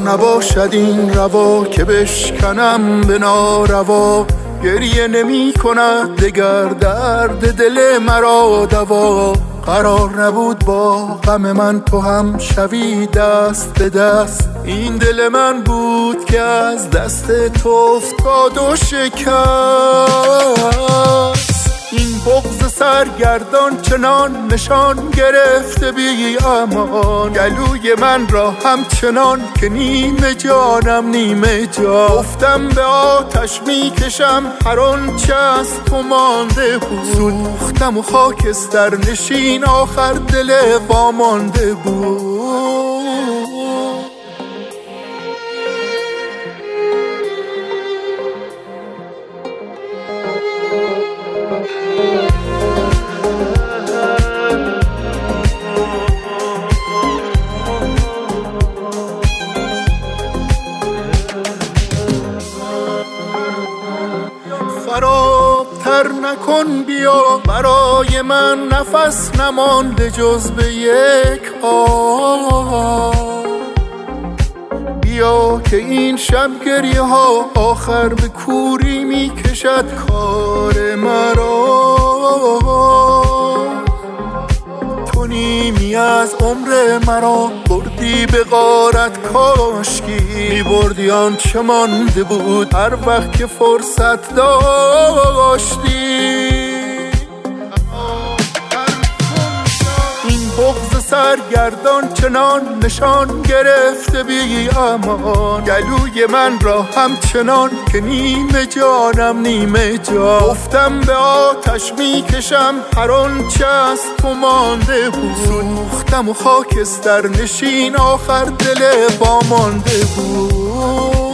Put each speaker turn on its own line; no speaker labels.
نباشد این روا که بشکنم به ناروا. گریه نمی کند دگر درد دل مرا دوا. قرار نبود با غم من تو هم شوی دست به دست. این دل من بود که از دست تو افتاد و شکست. این بغض سرگردان چنان نشان گرفته بی امان. گلوی من را همچنان که نیمه جانم نیمه جان. گفتم به آتش می کشم هر آنچه از تو مانده بود. سوختم و خاکستر نشین آخر دل وامانده بود. خرابتر نکن بیا، برای من نفس نمانده جز به یک بیا که این شب گریه ها آخر به کوری می کشد کار مرا. تو نیمی از عمر مرا بردی به غارت، کاشکی می بردی آنچه مانده بود هر وقت که فرصت داشتی. این بغض سرگردان چنان نشان گرفته بی امان. گلوی من را همچنان که نیمه جانم نیمه جان. گفتم به آتش می کشم هر آنچه از تو مانده بود. سوختم و خاکستر نشین آخر دل وامانده بود.